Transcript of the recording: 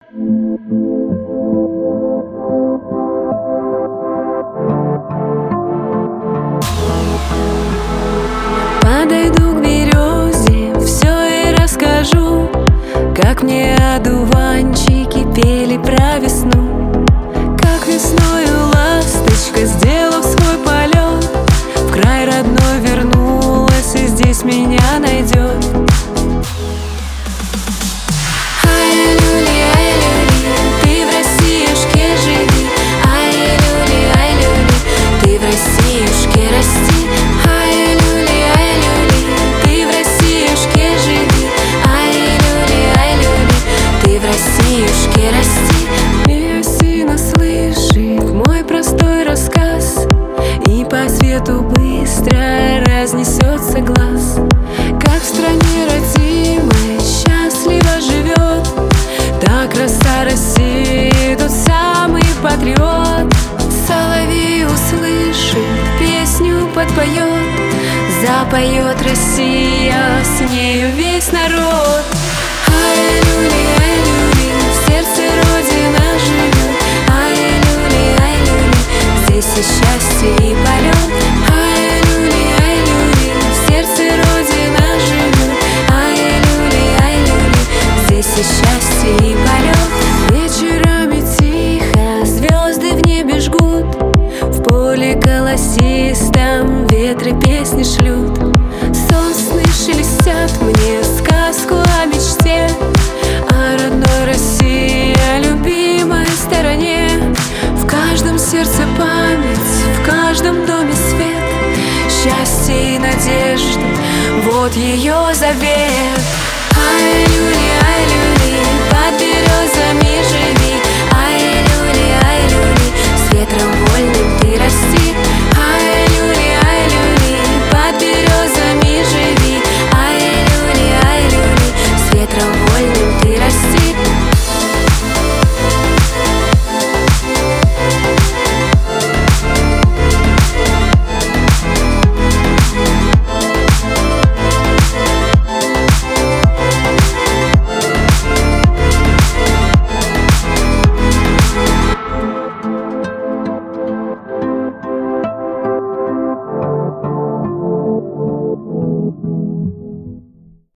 Подойду к березе, все и расскажу, как мне одуванчики пели про весну. Как весною ласточка, сделав свой полет, в край родной вернулась и здесь меня найдет. Ай-люли, ай-люли, ты в Россиюшке живи. Ай-люли, ай-люли, ты в Россиюшке расти. Ай-люли, ай-люли, ты в Россиюшке живи. Ай-люли, ай-люли, ты в Россиюшке расти. И осина слышит мой простой рассказ, и по свету быстро разнесется глаз. Как в стране родимой счастливо живет, так краса России, тот самый патриот. Соловей услышит, песню подпоет, запоет Россия, с нею весь народ. Ай-люли, ай-люли, в сердце Родина живет. Ай-люли, ай-люли, здесь и счастье, и полет. Ай-люли, ай-люли, в сердце Родина живет. Ай-люли, ай-люли, здесь и счастье, и полет. Вечерами тихо звезды в небе жгут, в поле колосистом ветры песни шлют. Сосны шелестят мне сказку о мечте, о родной России, о любимой стороне. В каждом сердце память, в каждом доме свет, счастье и надежда, вот ее завет. Ай-люли,